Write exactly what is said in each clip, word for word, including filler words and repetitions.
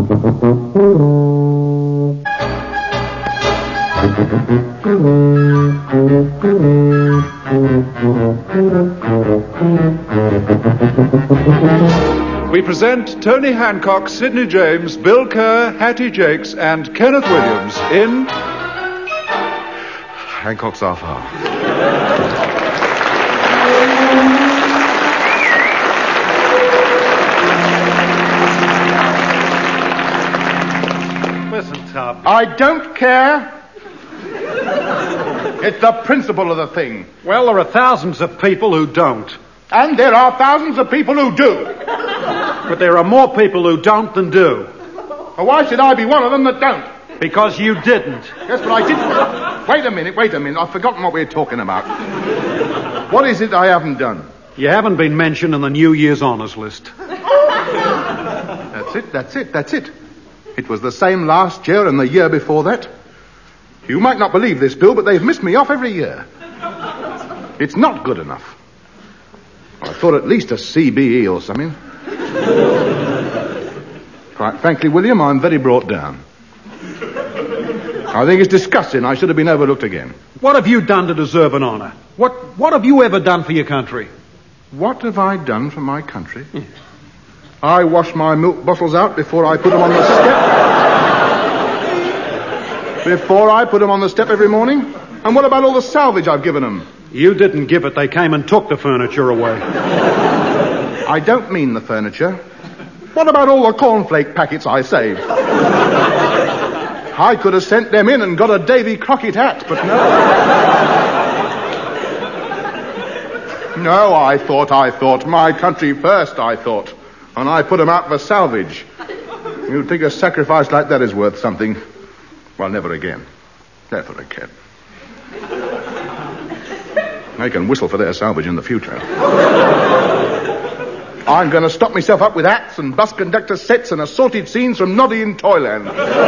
We present Tony Hancock, Sidney James, Bill Kerr, Hattie Jakes, and Kenneth Williams in Hancock's Half Hour. Listen, Tom. I don't care. It's the principle of the thing. Well, there are thousands of people who don't. And there are thousands of people who do. But there are more people who don't than do. Well, why should I be one of them that don't? Because you didn't. Yes, but I didn't. Wait a minute, wait a minute. I've forgotten what we're talking about. What is it I haven't done? You haven't been mentioned in the New Year's honours list. That's it, that's it, that's it. It was the same last year and the year before that. You might not believe this, Bill, but they've missed me off every year. It's not good enough. I thought at least a C B E or something. Quite frankly, William, I'm very brought down. I think it's disgusting. I should have been overlooked again. What have you done to deserve an honour? What What have you ever done for your country? What have I done for my country? Yes. I wash my milk bottles out before I put them on the step. Before I put them on the step every morning. And what about all the salvage I've given them? You didn't give it. They came and took the furniture away. I don't mean the furniture. What about all the cornflake packets I saved? I could have sent them in and got a Davy Crockett hat, but no. No, I thought, I thought. My country first, I thought. And I put them out for salvage. You'd think a sacrifice like that is worth something. Well, never again. Never again. They can whistle for their salvage in the future. I'm going to stop myself up with hats and bus conductor sets and assorted scenes from Noddy in Toyland.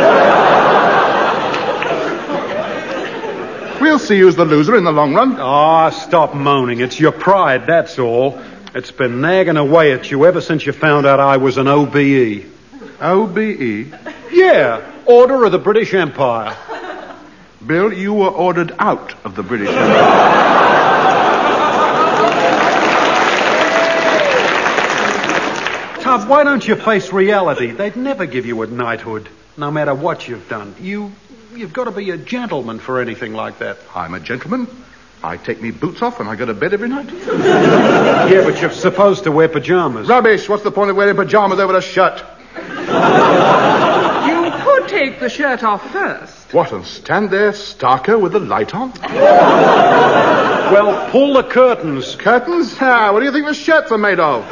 We'll see who's the loser in the long run. Ah, oh, stop moaning. It's your pride, that's all. It's been nagging away at you ever since you found out I was an O B E. O B E? Yeah, Order of the British Empire. Bill, you were ordered out of the British Empire. Tub, why don't you face reality? They'd never give you a knighthood, no matter what you've done. You, you've got to be a gentleman for anything like that. I'm a gentleman. I take me boots off and I go to bed every night. Yeah, but you're supposed to wear pajamas. Rubbish. What's the point of wearing pajamas over a shirt? You could take the shirt off first. What, and stand there starker with the light on? Well, pull the curtains. Curtains? Ah, what do you think the shirts are made of?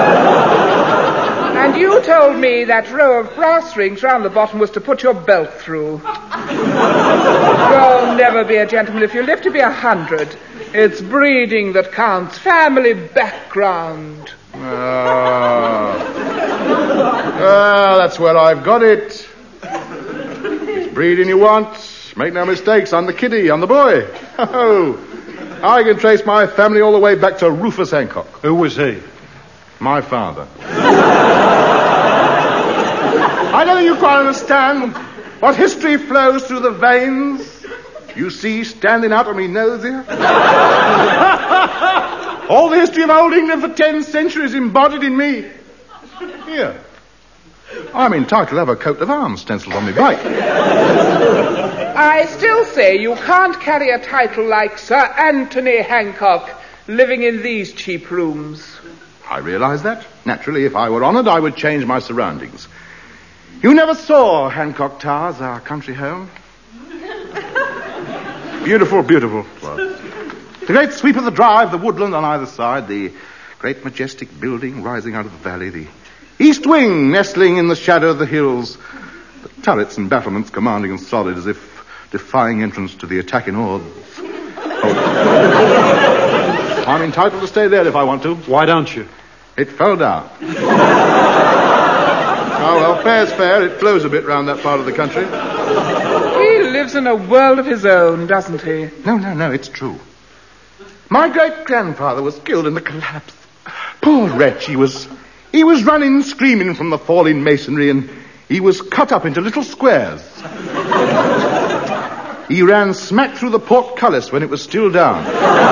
And you told me that row of brass rings round the bottom was to put your belt through. You'll never be a gentleman if you live to be a hundred. It's breeding that counts, family background. Ah, ah that's where I've got it. It's breeding you want. Make no mistakes, I'm the kiddie, I'm the boy. Oh, I can trace my family all the way back to Rufus Hancock. Who was he? My father. I don't think you quite understand what history flows through the veins. You see, standing out on me nose here. All the history of old England for ten centuries embodied in me. Here. I'm entitled to have a coat of arms stenciled on my bike. I still say you can't carry a title like Sir Anthony Hancock living in these cheap rooms. I realize that. Naturally, if I were honoured, I would change my surroundings. You never saw Hancock Towers, our country home? Beautiful, beautiful. Well, the great sweep of the drive, the woodland on either side, the great majestic building rising out of the valley, the east wing nestling in the shadow of the hills, the turrets and battlements commanding and solid as if defying entrance to the attacking hordes. Oh. I'm entitled to stay there if I want to. Why don't you? It fell down. Oh, well, fair's fair. It flows a bit round that part of the country. He lives in a world of his own, doesn't he? No, no, no, it's true. My great-grandfather was killed in the collapse. Poor wretch, he was... He was running, screaming from the falling masonry, and He was cut up into little squares. He ran smack through the portcullis when it was still down.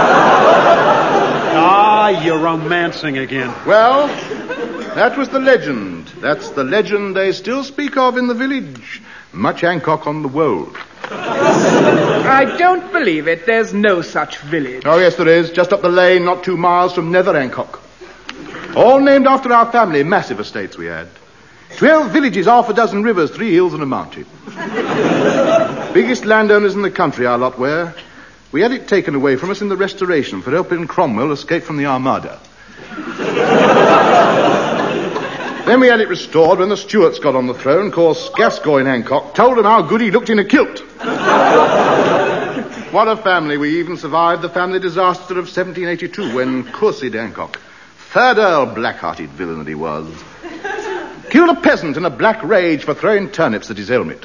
Ah, you're romancing again. Well, that was the legend. That's the legend they still speak of in the village. Much Hancock on the Wold. I don't believe it. There's no such village. Oh, yes, there is. Just up the lane, not two miles from Nether Hancock. All named after our family. Massive estates we had. Twelve villages, half a dozen rivers, three hills and a mountain. Biggest landowners in the country, our lot were. We had it taken away from us in the Restoration for helping Cromwell escape from the Armada. Then we had it restored when the Stuarts got on the throne. Of course, Gascoigne Hancock told them how good he looked in a kilt. What a family. We even survived the family disaster of seventeen eighty-two when Courcid Hancock, third Earl, black-hearted villain that he was, killed a peasant in a black rage for throwing turnips at his helmet.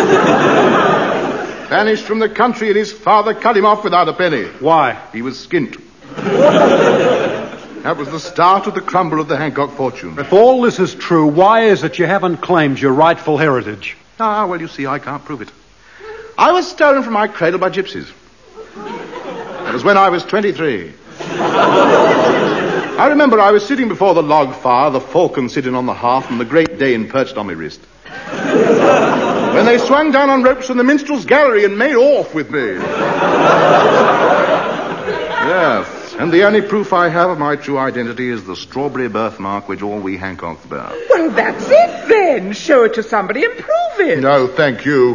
Banished from the country, and his father cut him off without a penny. Why? He was skint. That was the start of the crumble of the Hancock fortune. If all this is true, why is it you haven't claimed your rightful heritage? Ah, well, you see, I can't prove it. I was stolen from my cradle by gypsies. That was when I was twenty-three. I remember I was sitting before the log fire, the falcon sitting on the hearth, and the Great Dane perched on my wrist. When they swung down on ropes from the minstrel's gallery and made off with me. Yes, and the only proof I have of my true identity is the strawberry birthmark which all we Hancocks bear. Well, that's it then. Show it to somebody and prove it. No, thank you.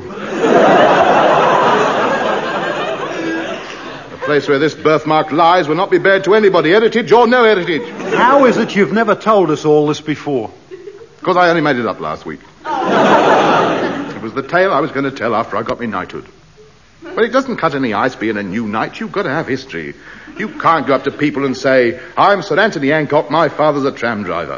The place where this birthmark lies will not be bared to anybody, heritage or no heritage. How is it you've never told us all this before? Because I only made it up last week. It was the tale I was going to tell after I got me knighthood. But it doesn't cut any ice being a new knight. You've got to have history. You can't go up to people and say, I'm Sir Anthony Hancock, my father's a tram driver.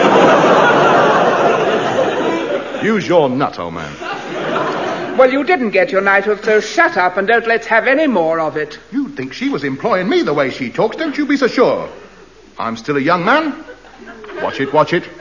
Use your nut, old man. Well, you didn't get your knighthood, so shut up and don't let's have any more of it. You think she was employing me the way she talks, don't you be so sure. I'm still a young man. Watch it, watch it.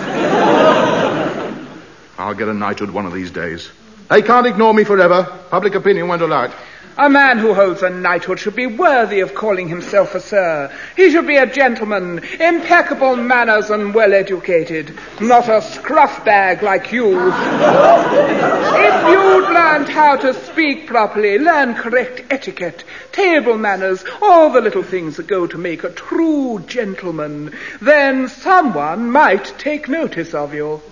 I'll get a knighthood one of these days. They can't ignore me forever. Public opinion won't allow it. A man who holds a knighthood should be worthy of calling himself a sir. He should be a gentleman, impeccable manners and well-educated, not a scruff bag like you. If you'd learned how to speak properly, learn correct etiquette, table manners, all the little things that go to make a true gentleman, then someone might take notice of you.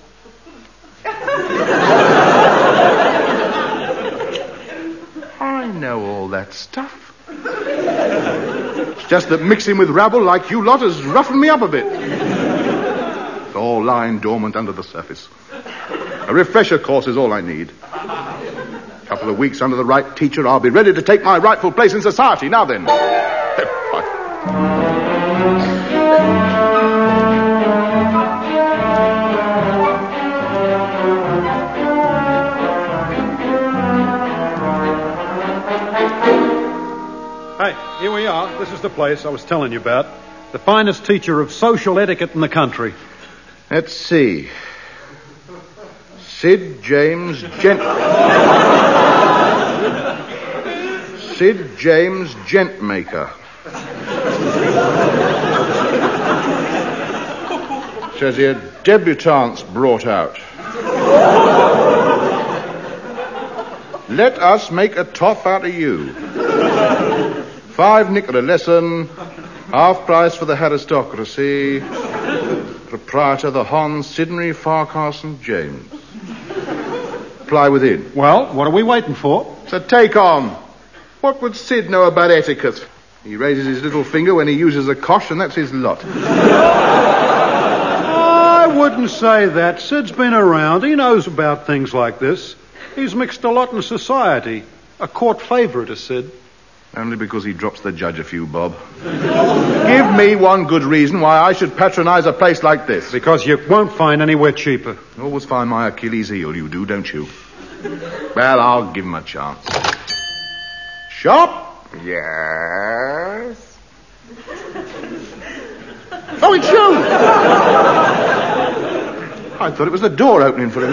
I know all that stuff. It's just that mixing with rabble like you lot has roughened me up a bit. It's all lying dormant under the surface. A refresher course is all I need. A couple of weeks under the right teacher, I'll be ready to take my rightful place in society. Now then. Hey, here we are. This is the place I was telling you about. The finest teacher of social etiquette in the country. Let's see. Sid James Gent... Sid James Gentmaker. Says here, debutantes brought out. Let us make a toff out of you. Five nickel a lesson, half price for the aristocracy. Proprietor the Hon Sidney Farquharson James. Apply within. Well, what are we waiting for? So take on. What would Sid know about etiquette? He raises his little finger when he uses a cosh, and that's his lot. I wouldn't say that. Sid's been around. He knows about things like this. He's mixed a lot in society. A court favourite is Sid. Only because he drops the judge a few bob. Give me one good reason why I should patronize a place like this. Because you won't find anywhere cheaper. You always find my Achilles heel, you do, don't you? Well, I'll give him a chance. Shop? Yes? Oh, it's you! I thought it was the door opening for him.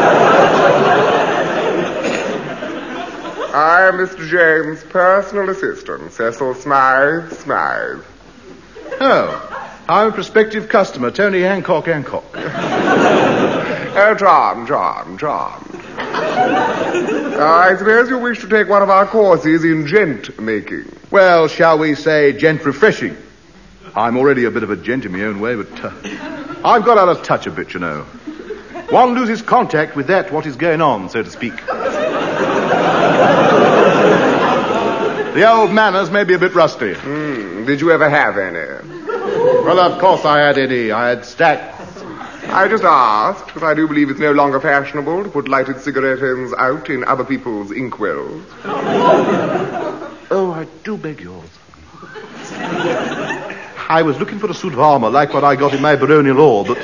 I am Mister James' personal assistant, Cecil Smythe Smythe. Oh, I'm a prospective customer, Tony Hancock Hancock. Oh, charmed, charmed, charmed. I suppose you wish to take one of our courses in gent making. Well, shall we say gent refreshing? I'm already a bit of a gent in my own way, but uh, I've got out of touch a bit, you know. One loses contact with that, what is going on, so to speak. The old manners may be a bit rusty. Mm, did you ever have any? Well, of course I had any. I had stacks. I just asked, because I do believe it's no longer fashionable to put lighted cigarette ends out in other people's inkwells. Oh, I do beg yours. I was looking for a suit of armour like what I got in my baronial law, but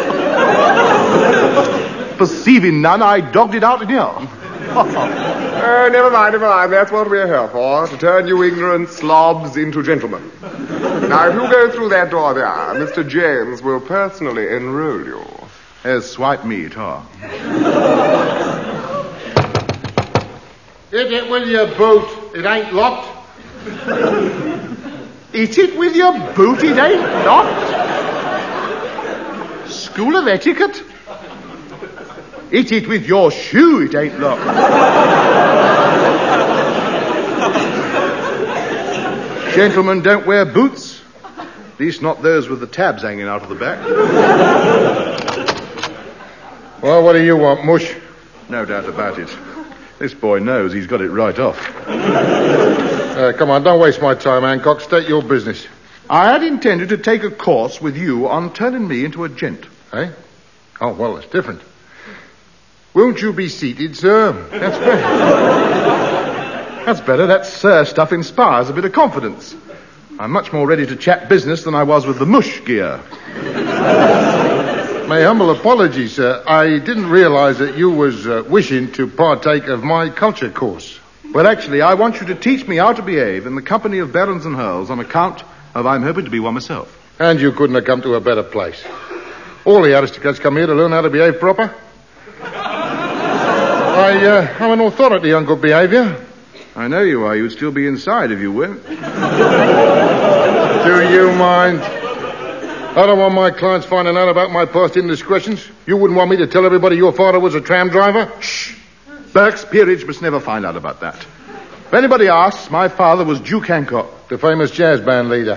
perceiving none, I dogged it out in here. Oh, never mind, never mind. That's what we're here for, to turn you ignorant slobs into gentlemen. Now, if you go through that door there, Mister James will personally enroll you. As swipe meat, huh? Hit it with your boot. It ain't locked. Eat it with your boot, it ain't locked. School of etiquette? Eat it with your shoe, it ain't locked. Gentlemen don't wear boots. At least not those with the tabs hanging out of the back. Well, what do you want, Mush? No doubt about it. This boy knows he's got it right off. Uh, come on, don't waste my time, Hancock. State your business. I had intended to take a course with you on turning me into a gent. Eh? Oh, well, it's different. Won't you be seated, sir? That's better. That's better. That sir stuff inspires a bit of confidence. I'm much more ready to chat business than I was with the mush gear. My humble apologies, sir. I didn't realize that you was uh, wishing to partake of my culture course. Well, actually, I want you to teach me how to behave in the company of barons and earls on account of I'm hoping to be one myself. And you couldn't have come to a better place. All the aristocrats come here to learn how to behave proper. I, uh, I'm an authority on good behavior. I know you are. You'd still be inside if you weren't. Do you mind? I don't want my clients finding out about my past indiscretions. You wouldn't want me to tell everybody your father was a tram driver? Shh. Burke's peerage must never find out about that. If anybody asks, my father was Duke Hancock. The famous jazz band leader.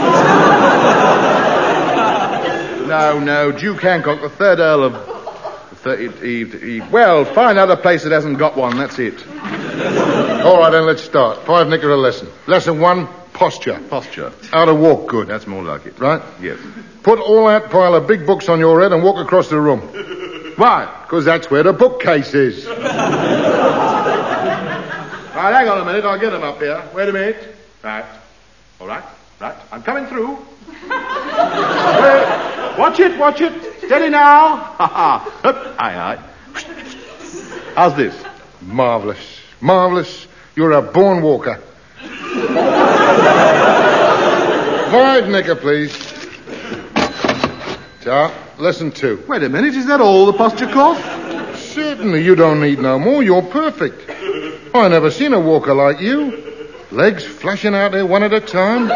No, no, Duke Hancock, the third Earl of... The third, he, he, he, well, find out a place that hasn't got one, that's it. All right, then, let's start. Five nicker a lesson. Lesson one, posture. Posture. How to walk good. That's more like it. Right? Yes. Put all that pile of big books on your head and walk across the room. Why? Because that's where the bookcase is. Right, hang on a minute. I'll get them up here. Wait a minute. Right. All right. Right. I'm coming through. Wait. Watch it. Watch it. Steady now. Ha ha. Aye, aye. How's this? Marvellous. Marvellous. You're a born walker. Five nicker, please. So, lesson two. Wait a minute. Is that all the posture course? Certainly. You don't need no more. You're perfect. I never seen a walker like you. Legs flashing out there one at a time.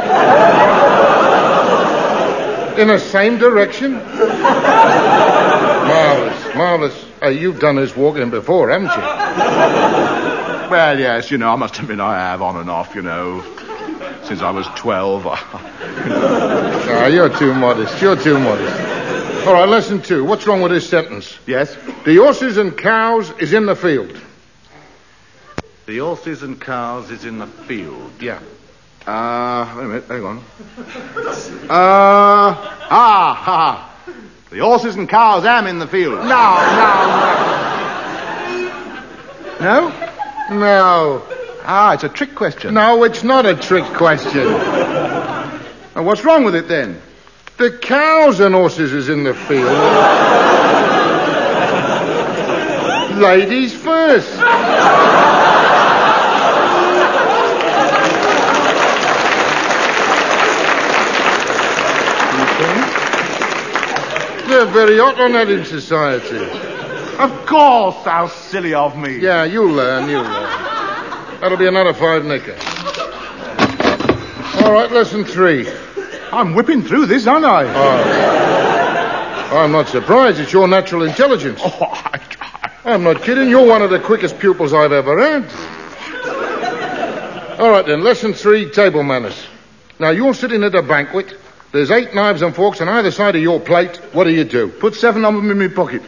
In the same direction. Marvellous, marvellous. Hey, you've done this walking before, haven't you? Well, yes, you know, I must admit I have on and off, you know, since I was twelve. Ah, you're too modest. You're too modest. All right, lesson two. What's wrong with this sentence? Yes? The horses and cows is in the field. The horses and cows is in the field. Yeah. Uh, wait a minute, hang on. Uh, ah, ha. The horses and cows am in the field. No, no, No? no. Ah, it's a trick question. No, it's not a trick question. Now, what's wrong with it then? The cows and horses is in the field. Ladies first. The very hot on that in society. Of course, how silly of me. Yeah, you'll learn, you'll learn. That'll be another five nicker. All right, lesson three. I'm whipping through this, aren't I? Oh. I'm not surprised. It's your natural intelligence. Oh, I try. I'm not kidding. You're one of the quickest pupils I've ever had. All right, then. Lesson three, table manners. Now, you're sitting at a banquet. There's eight knives and forks on either side of your plate. What do you do? Put seven of them in my pocket.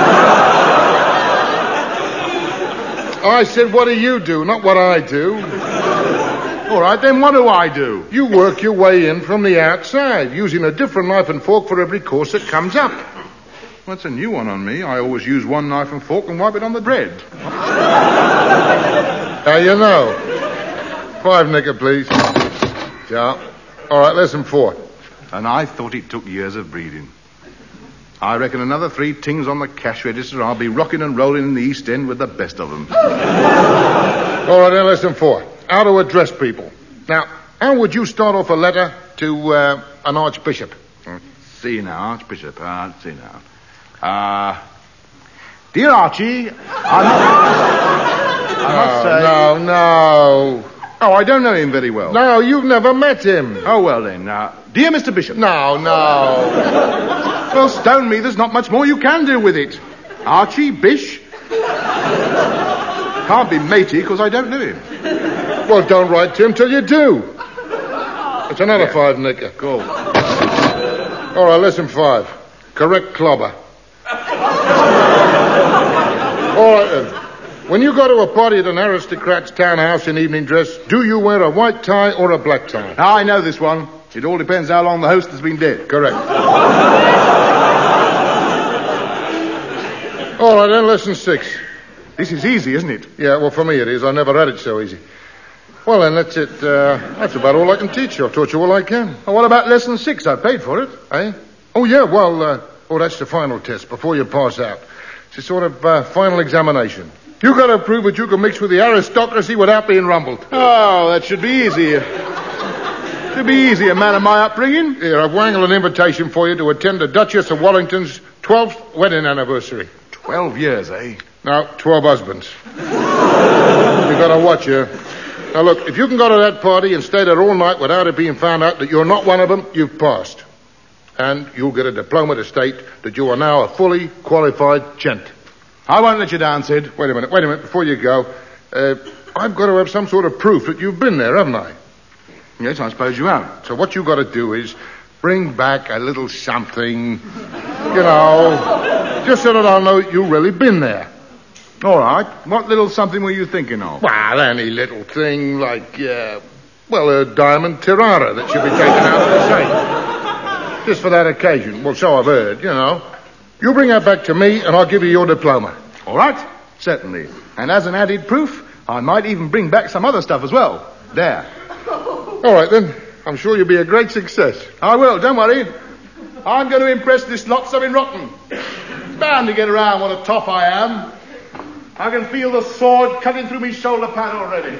I said, what do you do, not what I do. All right, then what do I do? You work your way in from the outside, using a different knife and fork for every course that comes up. That's a new one on me. I always use one knife and fork and wipe it on the bread. How you know? Five nicker, please. Yeah. All right, lesson four. And I thought it took years of breeding. I reckon another three tings on the cash register, I'll be rocking and rolling in the East End with the best of them. All right, then, lesson four. How to address people. Now, how would you start off a letter to uh, an archbishop? Let's see now, Archbishop. Uh, let's see now. Uh, dear Archie, I must, I must say... No, no. Oh, I don't know him very well. No, you've never met him. Oh, well then. Uh, dear Mister Bishop. No, no. Well, stone me, there's not much more you can do with it. Archie, Bish. Can't be matey because I don't know him. Well, don't write to him till you do. It's another yeah. five nicker. Cool. All right, lesson five. Correct clobber. All right, then. When you go to a party at an aristocrat's townhouse in evening dress, do you wear a white tie or a black tie? I know this one. It all depends how long the host has been dead. Correct. All right, then, lesson six. This is easy, isn't it? Yeah, well, for me it is. I never had it so easy. Well, then, that's it. Uh, that's about all I can teach you. I've taught you all I can. Well, what about lesson six? I paid for it. Eh? Oh, yeah, well, uh, oh, that's the final test before you pass out. It's a sort of uh, final examination. You got to prove that you can mix with the aristocracy without being rumbled. Oh, that should be easy. Should be easy, a man of my upbringing. Here, I've wangled an invitation for you to attend the Duchess of Wellington's twelfth wedding anniversary. Twelve years, eh? No, twelve husbands. You got to watch her. Now, look, if you can go to that party and stay there all night without it being found out that you're not one of them, you've passed. And you'll get a diploma to state that you are now a fully qualified gent. I won't let you down, Sid. Wait a minute, wait a minute, before you go. Uh, I've got to have some sort of proof that you've been there, haven't I? Yes, I suppose you have. So what you got to do is bring back a little something, you know, just so that I'll know you've really been there. All right. What little something were you thinking of? Well, any little thing like, uh, well, a diamond tiara that should be taken out of the safe. Just for that occasion. Well, so I've heard, you know. You bring that back to me, and I'll give you your diploma. All right. Certainly. And as an added proof, I might even bring back some other stuff as well. There. All right, then. I'm sure you'll be a great success. I will, don't worry. I'm going to impress this lot so in rotten. It's bound to get around what a toff I am. I can feel the sword cutting through my shoulder pad already.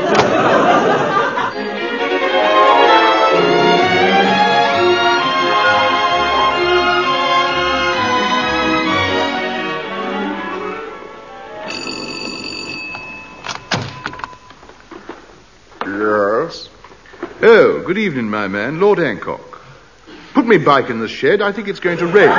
Yes? Oh, good evening, my man, Lord Hancock. Put me bike in the shed. I think it's going to rain.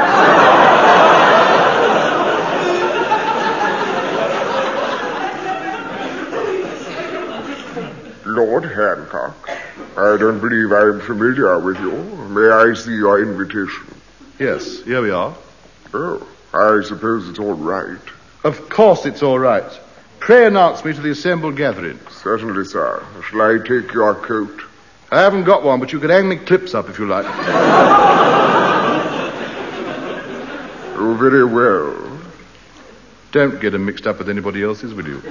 Lord Hancock, I don't believe I'm familiar with you. May I see your invitation? Yes, here we are. Oh, I suppose it's all right. Of course it's all right. Pray announce me to the assembled gathering. Certainly, sir. Shall I take your coat? I haven't got one, but you could hang me clips up if you like. Oh, very well. Don't get them mixed up with anybody else's, will you?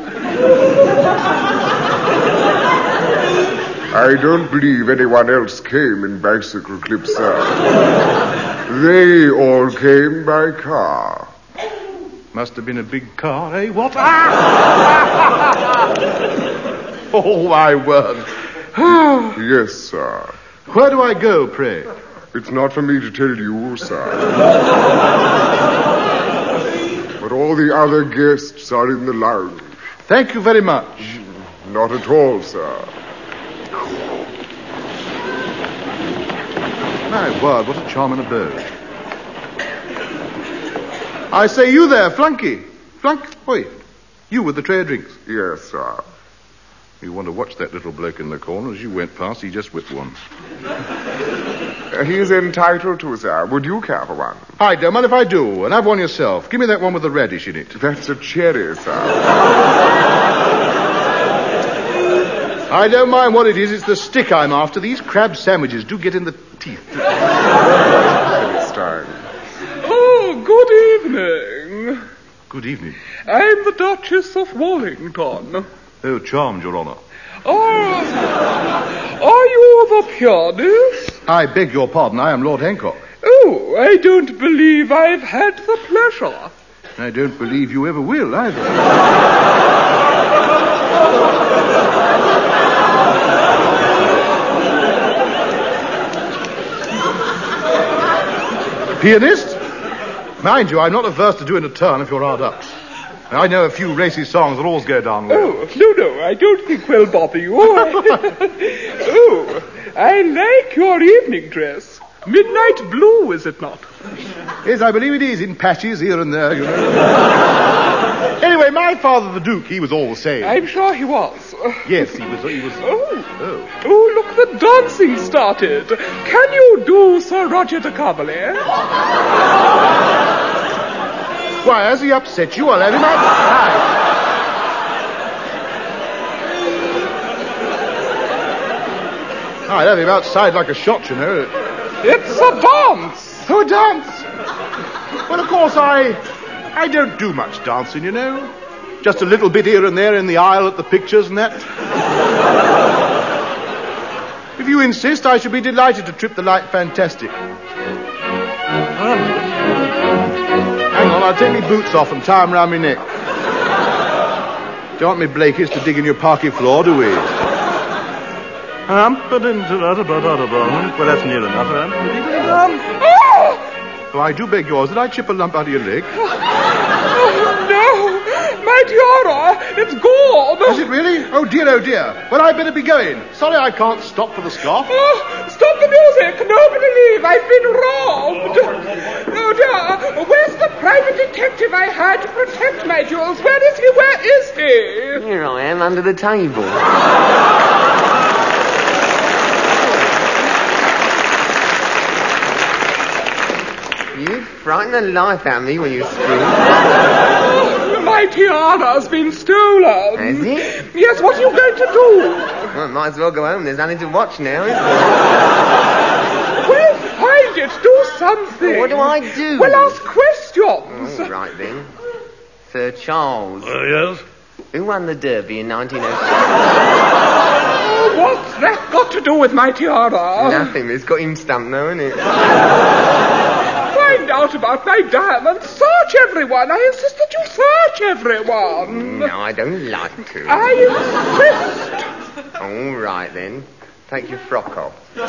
I don't believe anyone else came in bicycle clips, sir. They all came by car. Must have been a big car, eh? What? Ah! Oh, my word. Yes, sir. Where do I go, pray? It's not for me to tell you, sir. But all the other guests are in the lounge. Thank you very much. Not at all, sir. My word, what a charming abode. I say, you there, Flunky. Flunk, oi, you with the tray of drinks. Yes, sir. You want to watch that little bloke in the corner. As you went past, he just whipped one. Uh, he is entitled to, sir. Would you care for one? I don't mind if I do, and have one yourself. Give me that one with the radish in it. That's a cherry, sir. I don't mind what it is. It's the stick I'm after. These crab sandwiches do get in the teeth. Philistine. Oh, good evening. Good evening. I'm the Duchess of Wallington. Oh, charmed, Your Honour. Oh, are you the pianist? I beg your pardon. I am Lord Hancock. Oh, I don't believe I've had the pleasure. I don't believe you ever will, either. Pianist? Mind you, I'm not averse to doing a turn if you're hard up. I know a few racy songs that always go down well. Oh, no, no, I don't think we'll bother you. Oh, I like your evening dress. Midnight blue, is it not? Yes, I believe it is, in patches here and there, you know. Anyway, my father, the Duke, he was all the same. I'm sure he was. Yes, he was. He was. Oh. Oh. Oh, look, the dancing started. Can you do Sir Roger de Coverley? Why, has he upset you? I'll have him outside. I'll have him outside like a shot, you know. It's a dance. Oh, a dance? Well, of course, I... I don't do much dancing, you know. Just a little bit here and there in the aisle at the pictures and that. If you insist, I should be delighted to trip the light fantastic. Hang on, I'll take my boots off and tie them round my neck. Don't want me Blakies to dig in your parquet floor, do we? Um, but into that about other Well, that's near enough, um. Oh, I do beg yours. Did I chip a lump out of your leg? Oh, no. My tiara, it's gone. Is it really? Oh, dear, oh, dear. Well, I'd better be going. Sorry I can't stop for the scarf. Oh, stop the music. Nobody leave. I've been robbed. Oh, dear. Where's the private detective I hired to protect my jewels? Where is he? Where is he? Here I am, under the table. You frighten the life out of me when you scream. Oh, my tiara's been stolen. Has it? Yes, what are you going to do? Well, might as well go home. There's nothing to watch now, is there? Well, find it. Do something. What do I do? Well, ask questions. All right, then. Sir Charles. Uh, yes? Who won the Derby in nineteen oh six? Oh, what's that got to do with my tiara? Nothing. It's got him stumped now, isn't it? Find out about my diamonds. Search everyone. I insist that you search everyone. No, I don't like to. I insist. All right, then. Take your frock off. Well,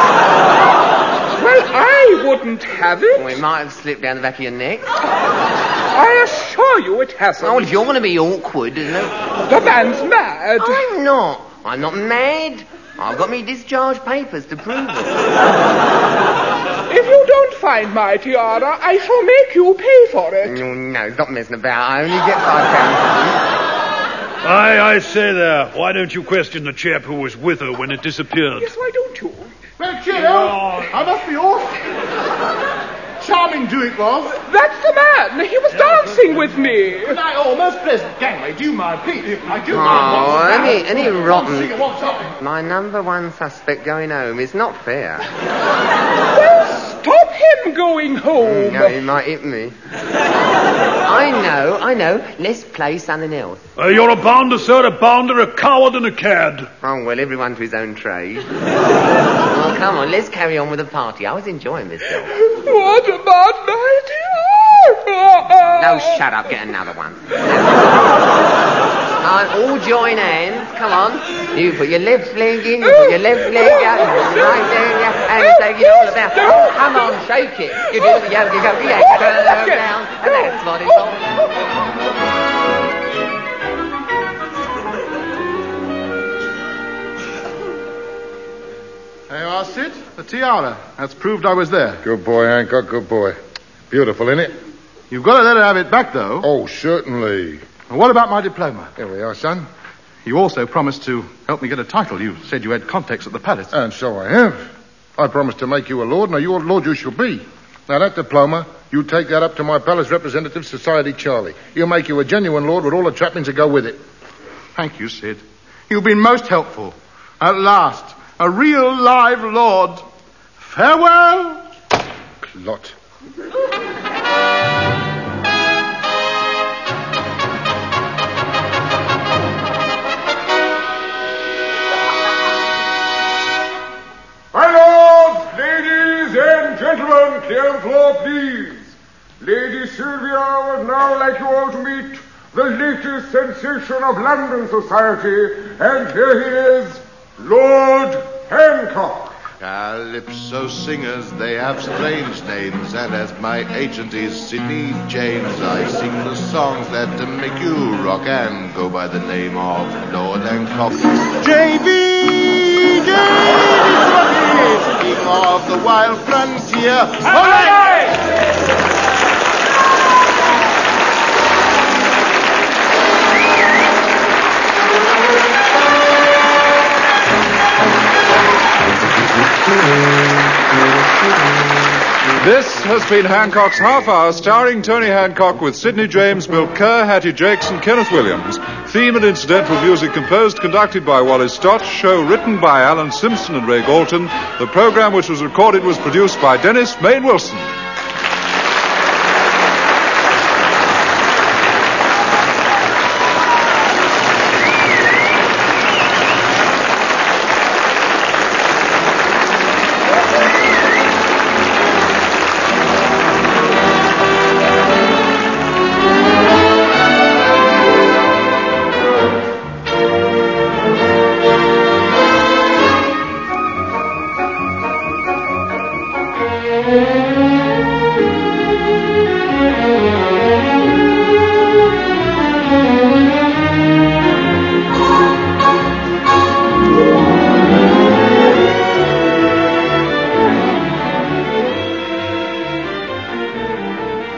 I wouldn't have it. Well, it might have slipped down the back of your neck. I assure you it hasn't. Oh, if you're going to be awkward, isn't it? The man's mad. I'm not. I'm not mad. I've got me discharge papers to prove it. If you don't find my tiara, I shall make you pay for it. No, no, stop messing about. I only get five pounds. Aye, I say there. Why don't you question the chap who was with her when it disappeared? Yes, why don't you? Well, cheerio. I must be off. Charming do it was. That's the man. He was dancing with me. But I almost pleasant. Gangway, do you mind, Pete? I do Oh, mind. any, any rotten... What's up? My number one suspect going home is not fair. Well, stop him going home. No, he might hit me. I know, I know. Let's play something else. Uh, you're a bounder, sir, a bounder, a coward and a cad. Oh, well, everyone to his own trade. Well, come on, let's carry on with the party. I was enjoying myself. What about my tiara? No, shut up. Get another one. right, all join hands. Come on. You put your left leg in, you put your left leg out, you put your right leg out, and take it all about. Oh, come on, shake it. You do the yoga, yoga, yoga, turn down, and that's what it's all about. There you are, Sid. The tiara. That's proved I was there. Good boy, Hancock, good boy. Beautiful, isn't it? You've got to let her have it back, though. Oh, certainly. And what about my diploma? There we are, son. You also promised to help me get a title. You said you had contacts at the palace. And so I have. I promised to make you a lord. Now, you're a lord you shall be. Now, that diploma, you take that up to my palace representative, Society Charlie. He'll make you a genuine lord with all the trappings that go with it. Thank you, Sid. You've been most helpful. At last, a real live lord. Farewell. Clot. My lords, ladies, and gentlemen, clear the floor, please. Lady Sylvia would now like you all to meet the latest sensation of London society, and here he is, Lord Hancock. Calypso singers, they have strange names, and as my agent is Sidney James, I sing the songs that make you rock and go by the name of Lord Hancock. J B, J B, king of the wild frontier. All right! This has been Hancock's Half Hour, starring Tony Hancock with Sidney James, Bill Kerr, Hattie Jakes, and Kenneth Williams. Theme and incidental music composed, conducted by Wally Stott. Show written by Alan Simpson and Ray Galton. The program, which was recorded, was produced by Dennis Main Wilson.